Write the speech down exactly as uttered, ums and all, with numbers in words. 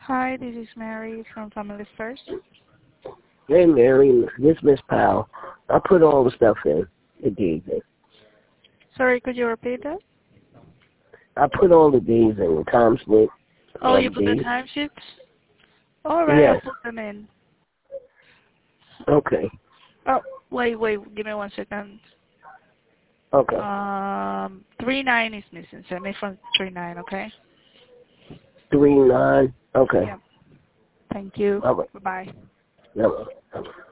Hi, this is Mary from Family First. Hey, Mary, this Miss Powell. I put all the stuff in. The days in. Sorry, could you repeat that? I put all the days in. The time split. Oh, you the put the days. timesheets? All right, Yes. I'll put them in. Okay. Oh, wait, wait, give me one second. Okay. Um, three nine is missing. Send me from three nine, okay? Three nine. Okay. Yeah. Thank you. All right. Bye bye. All right. All right.